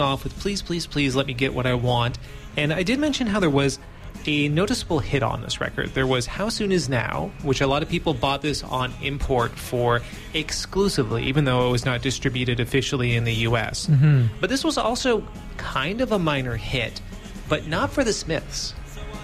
off with Please, Please, Please Let Me Get What I Want. And I did mention how there was a noticeable hit on this record. There was How Soon Is Now, which a lot of people bought this on import for exclusively, even though it was not distributed officially in the US. Mm-hmm. But this was also kind of a minor hit, but not for the Smiths.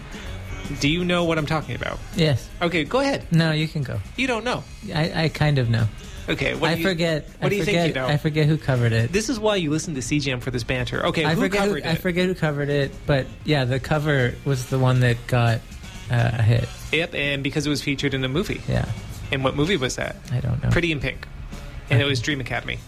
Do you know what I'm talking about? Yes. Okay, go ahead. No, you can go. You don't know. I kind of know. Okay, What do you think you know? I forget who covered it. This is why you listen to CJAM for this banter. Okay, I forget who covered it, but yeah, the cover was the one that got a hit. Yep, and because it was featured in a movie. Yeah. And what movie was that? I don't know. Pretty in Pink. And it was Dream Academy.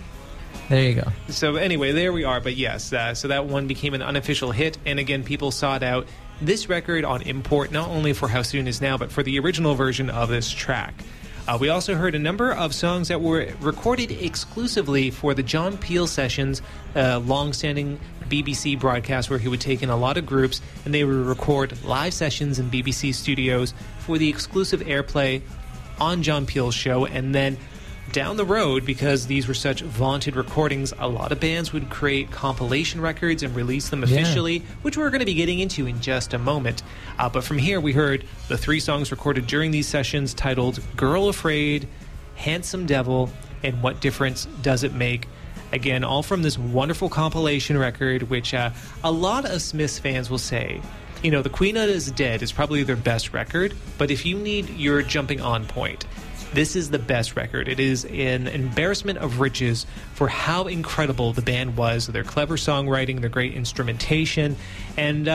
There you go. So anyway, there we are. But yes, so that one became an unofficial hit. And again, people sought out this record on import, not only for How Soon Is Now, but for the original version of this track. We also heard a number of songs that were recorded exclusively for the John Peel Sessions, long-standing BBC broadcast where he would take in a lot of groups and they would record live sessions in BBC studios for the exclusive airplay on John Peel's show. And then down the road, because these were such vaunted recordings, a lot of bands would create compilation records and release them officially, which we're going to be getting into in just a moment. But from here, we heard the 3 songs recorded during these sessions titled Girl Afraid, Handsome Devil, and What Difference Does It Make? Again, all from this wonderful compilation record, which a lot of Smiths fans will say, you know, The Queen Is Dead is probably their best record, but if you need your jumping on point, this is the best record. It is an embarrassment of riches for how incredible the band was, their clever songwriting, their great instrumentation. And,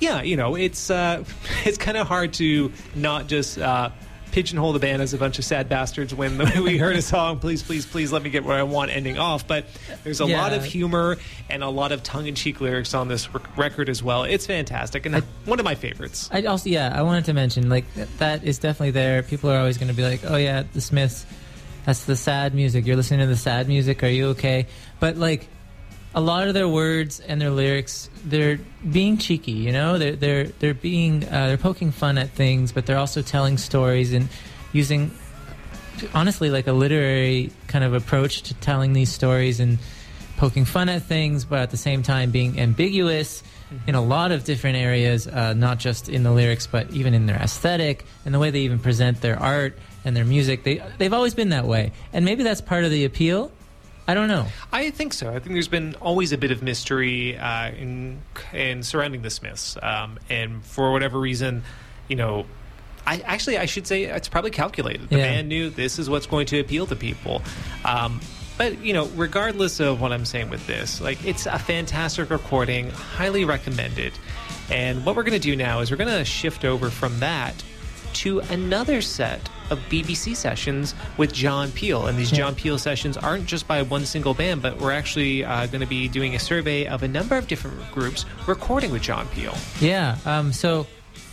it's kind of hard to not just pigeonhole the band as a bunch of sad bastards when we heard a song, Please, Please, Please Let Me Get What I Want, ending off. But there's a lot of humor and a lot of tongue-in-cheek lyrics on this record as well. It's fantastic and one of my favorites. I wanted to mention, like, that is definitely there. People are always going to be like, oh yeah, the Smiths, that's the sad music. You're listening to the sad music. Are you okay? But, like, a lot of their words and their lyrics, they're being cheeky, you know? They're being they're poking fun at things, but they're also telling stories and using, honestly, like a literary kind of approach to telling these stories and poking fun at things, but at the same time being ambiguous in a lot of different areas, not just in the lyrics, but even in their aesthetic and the way they even present their art and their music. They've always been that way, and maybe that's part of the appeal. I don't know. I think so. I think there's been always a bit of mystery in surrounding the Smiths. And for whatever reason, you know, I should say it's probably calculated. The band knew this is what's going to appeal to people. But, you know, regardless of what I'm saying with this, like, it's a fantastic recording, highly recommended. And what we're going to do now is we're going to shift over from that to another set of BBC sessions with John Peel. And these John Peel sessions aren't just by one single band, but we're actually going to be doing a survey of a number of different groups recording with John Peel. Yeah, so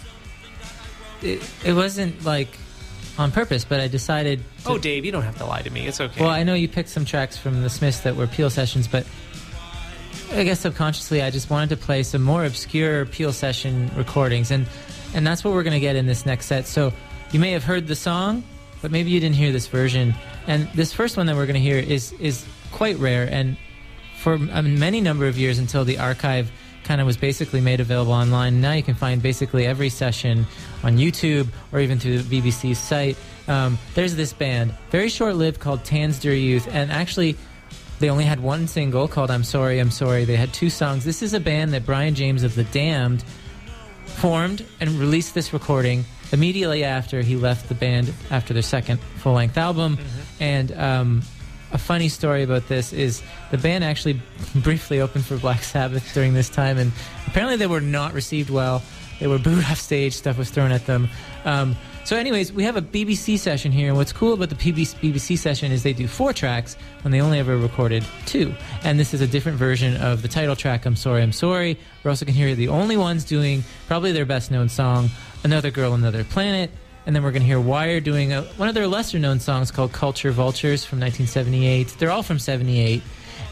it wasn't like on purpose, but I decided to... Oh, Dave, you don't have to lie to me. It's okay. Well, I know you picked some tracks from the Smiths that were Peel sessions, but I guess subconsciously I just wanted to play some more obscure Peel session recordings, and that's what we're going to get in this next set. So you may have heard the song, but maybe you didn't hear this version. And this first one that we're going to hear is quite rare, and for a many number of years until the archive kind of was basically made available online. Now you can find basically every session on YouTube or even through the BBC's site. There's this band, very short-lived, called Tansder Youth, and actually they only had one single called I'm Sorry, I'm Sorry. They had 2 songs. This is a band that Brian James of The Damned formed and released this recording immediately after he left the band after their second full-length album. And a funny story about this is the band actually briefly opened for Black Sabbath during this time, and apparently they were not received well. They were booed off stage. Stuff was thrown at them. So anyways, we have a BBC session here, and what's cool about the BBC session is they do 4 tracks when they only ever recorded 2. And this is a different version of the title track, I'm Sorry, I'm Sorry. We're also going to hear the only ones doing probably their best-known song, Another Girl, Another Planet. And then we're going to hear Wire doing one of their lesser-known songs called Culture Vultures from 1978. They're all from 78.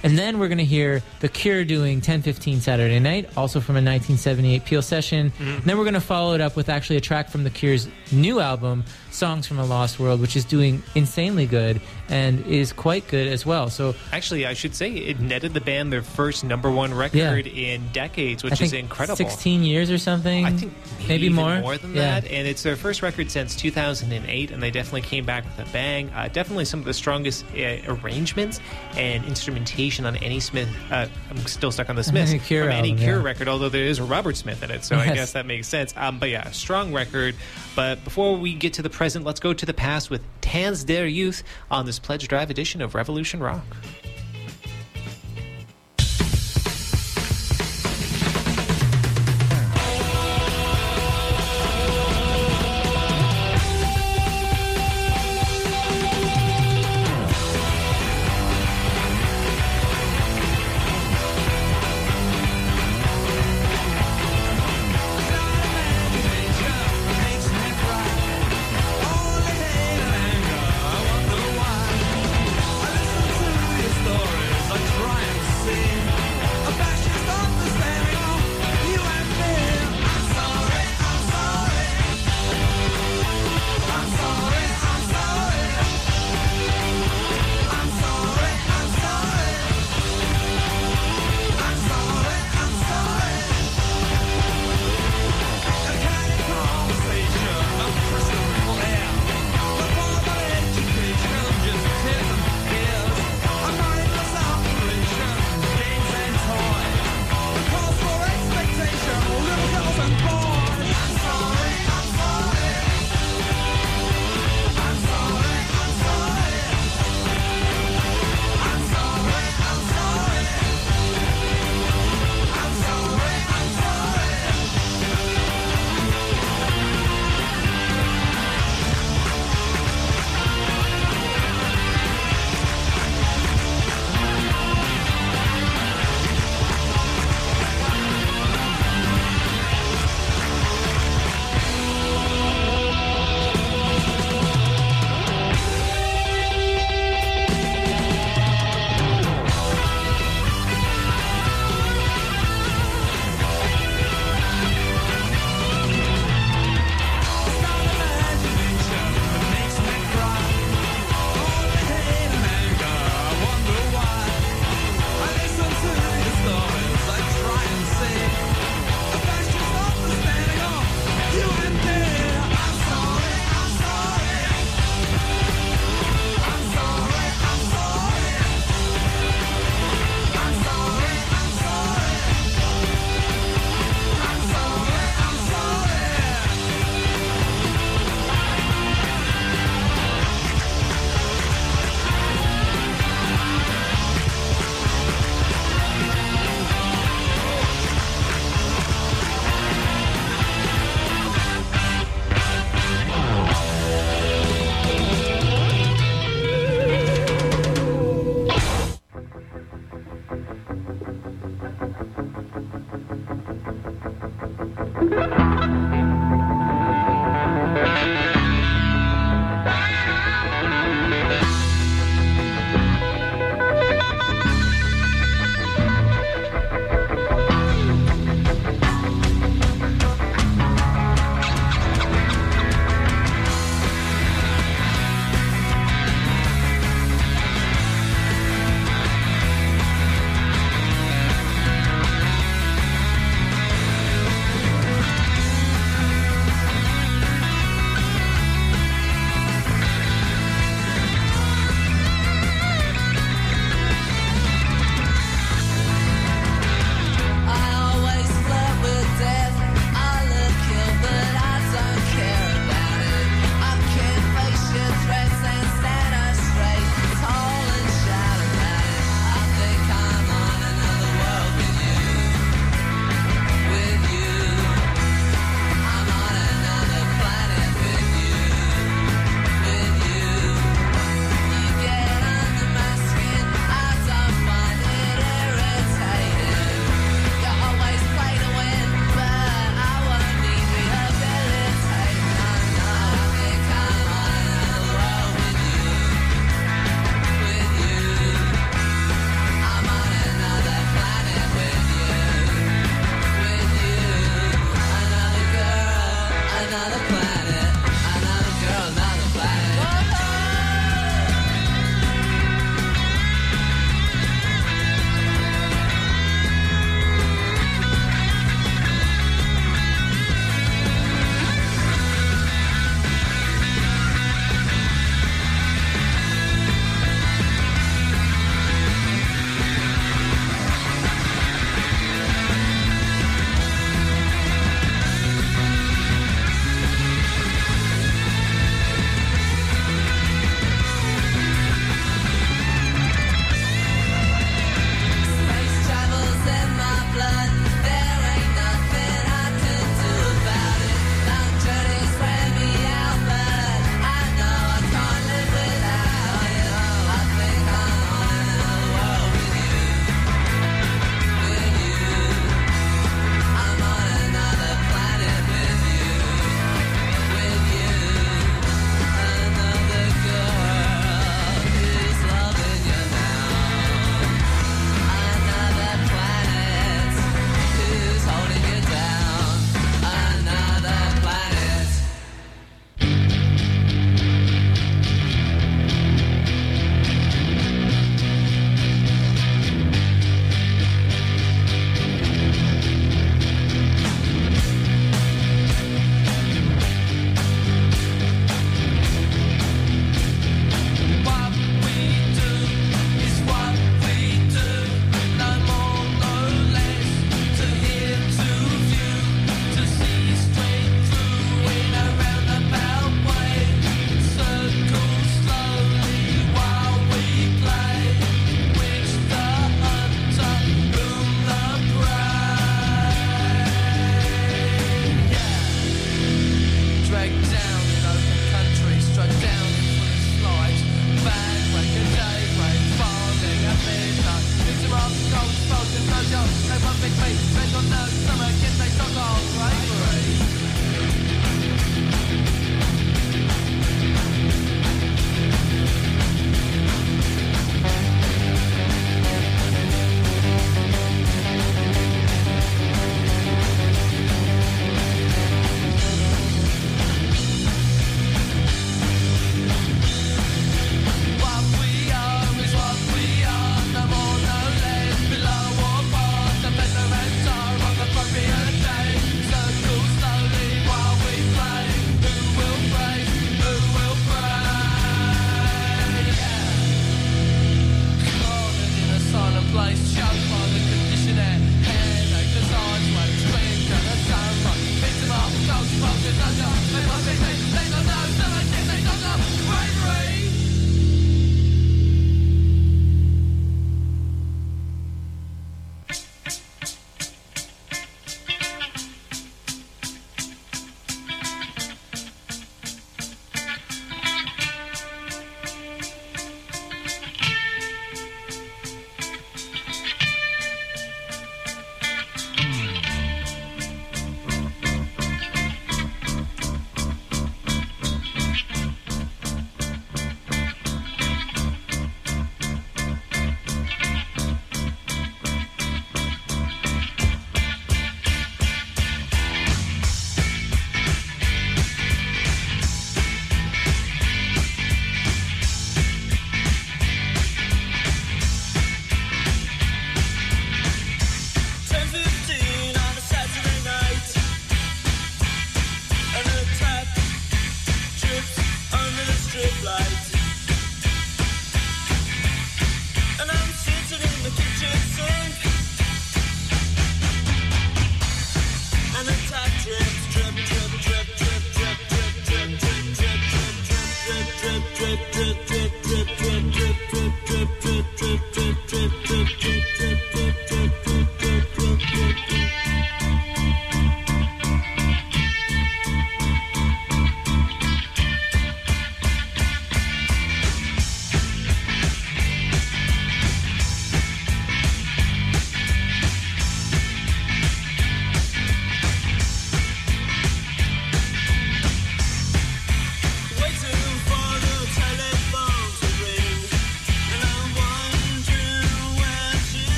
And then we're going to hear The Cure doing 10:15 Saturday Night, also from a 1978 Peel session. And then we're going to follow it up with actually a track from The Cure's new album, Songs from a Lost World, which is doing insanely good and is quite good as well. So actually, I should say it netted the band their first #1 record in decades, which is incredible. 16 years or something. I think maybe more than that. And it's their first record since 2008, and they definitely came back with a bang. Definitely some of the strongest arrangements and instrumentation on any Smith. I'm still stuck on the Smiths Cure from any album, Cure record, although there is a Robert Smith in it, so I guess that makes sense. But yeah, strong record. But before we get to the present, let's go to the past with Tanz der Youth on this Pledge Drive edition of Revolution Rock.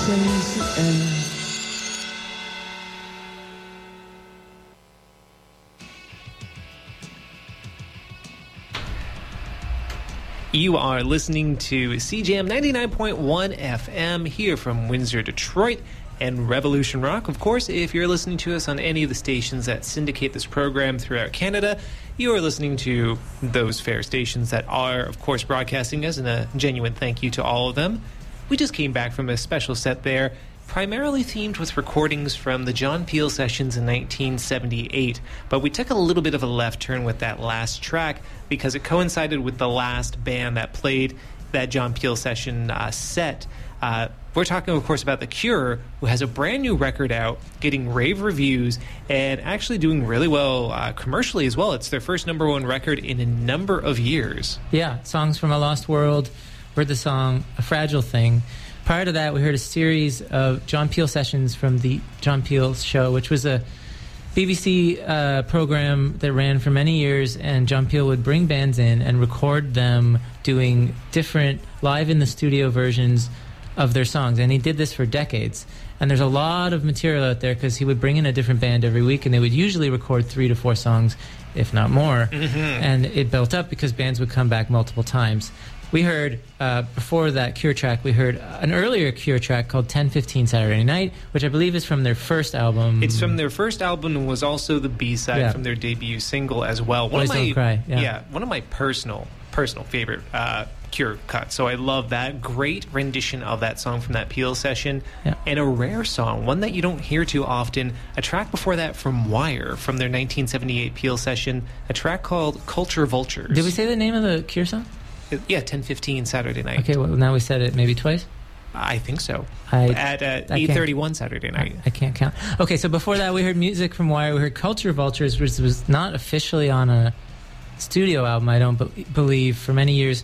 since the end. You are listening to CJAM 99.1 FM here from Windsor, Detroit, and Revolution Rock. Of course, if you're listening to us on any of the stations that syndicate this program throughout Canada, you are listening to those fair stations that are, of course, broadcasting us, and a genuine thank you to all of them. We just came back from a special set there, primarily themed with recordings from the John Peel sessions in 1978, but we took a little bit of a left turn with that last track because it coincided with the last band that played that John Peel session set. We're talking, of course, about The Cure, who has a brand new record out, getting rave reviews, and actually doing really well commercially as well. It's their first number one record in a number of years. Yeah, Songs from a Lost World. We heard the song A Fragile Thing. Prior to that, we heard a series of John Peel sessions from the John Peel Show, which was a BBC program that ran for many years, and John Peel would bring bands in and record them doing different live in the studio versions of their songs. And he did this for decades. And there's a lot of material out there because he would bring in a different band every week, and they would usually record 3 to 4 songs, if not more. Mm-hmm. And it built up because bands would come back multiple times. We heard, before that Cure track, we heard an earlier Cure track called 10:15 Saturday Night, which I believe is from their first album. It's from their first album and was also the B-side from their debut single as well. Boys Don't Cry. One of my personal favorite Cure cuts. So I love that. Great rendition of that song from that Peel session. Yeah. And a rare song, one that you don't hear too often. A track before that from Wire, from their 1978 Peel session, a track called Culture Vultures. Did we say the name of the Cure song? Yeah, 10:15 Saturday night. Okay, well, now we said it maybe twice? I think so. At 8:31 Saturday night. I can't count. Okay, so before that we heard music from Wire. We heard Culture Vultures, which was not officially on a studio album, I don't believe, for many years,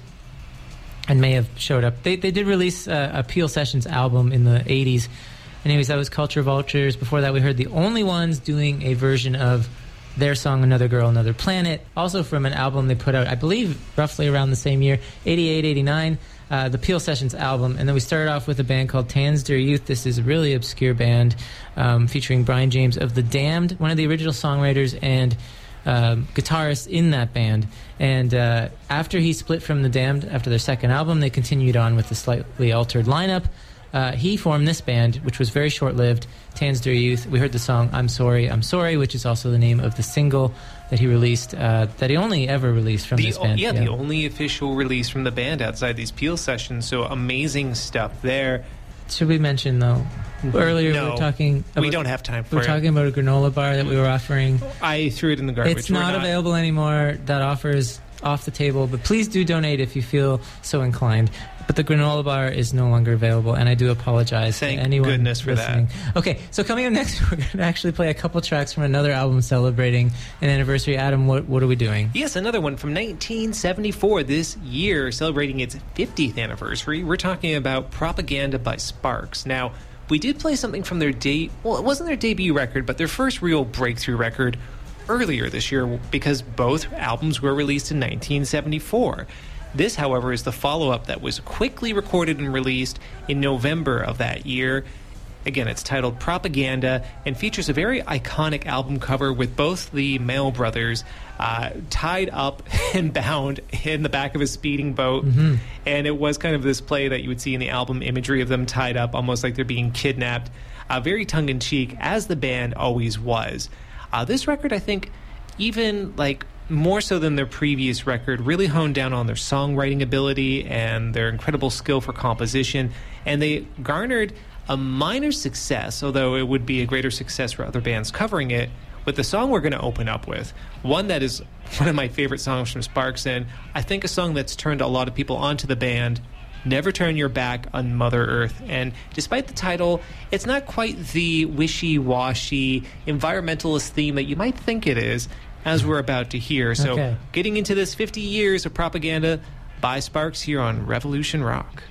and may have showed up. They did release a Peel Sessions album in the 80s. Anyways, that was Culture Vultures. Before that we heard The Only Ones doing a version of their song Another Girl, Another Planet, also from an album they put out, I believe, roughly around the same year, 88, 89, the Peel Sessions album. And then we started off with a band called Tans Der Youth. This is a really obscure band featuring Brian James of The Damned, one of the original songwriters and guitarist in that band. And after he split from The Damned, after their second album, they continued on with a slightly altered lineup. He formed this band, which was very short-lived, Tans Der Youth. We heard the song I'm Sorry, I'm Sorry, which is also the name of the single that he released, that he only ever released from this band. The only official release from the band outside these Peel sessions, so amazing stuff there. Should we mention, though, earlier we were talking... we don't have time for it. We were talking about a granola bar that we were offering. I threw it in the garbage. It's not available anymore. That offer is off the table, but please do donate if you feel so inclined. But the granola bar is no longer available, and I do apologize to anyone goodness for listening. that. Okay, so coming up next, we're going to actually play a couple tracks from another album celebrating an anniversary. Adam, what are we doing? Yes, another one from 1974, this year, celebrating its 50th anniversary. We're talking about Propaganda by Sparks. Now, we did play something from their it wasn't their debut record, but their first real breakthrough record earlier this year, because both albums were released in 1974. This, however, is the follow-up that was quickly recorded and released in November of that year. Again, it's titled Propaganda and features a very iconic album cover with both the Mail brothers tied up and bound in the back of a speeding boat. Mm-hmm. And it was kind of this play that you would see in the album imagery of them tied up, almost like they're being kidnapped. Very tongue-in-cheek, as the band always was. This record, I think, even more so than their previous record, really honed down on their songwriting ability and their incredible skill for composition, and they garnered a minor success, although it would be a greater success for other bands covering it, with the song we're going to open up with, one that is one of my favorite songs from Sparks, and I think a song that's turned a lot of people onto the band, Never Turn Your Back on Mother Earth. And despite the title, it's not quite the wishy-washy environmentalist theme that you might think it is, as we're about to hear. So getting into this 50 years of Propaganda by Sparks here on Revolution Rock.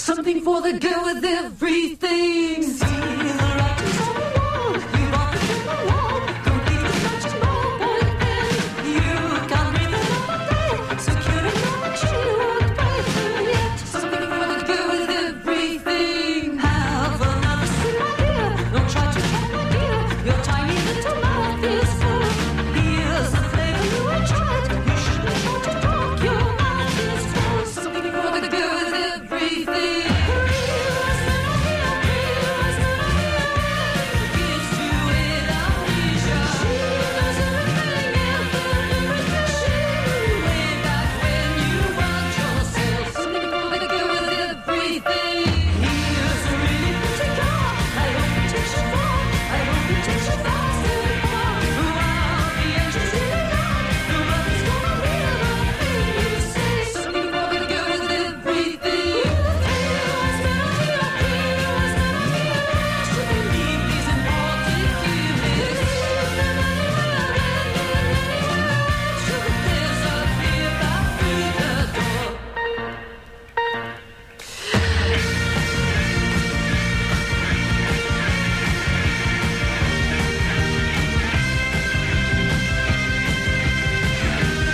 Something for the girl with everything.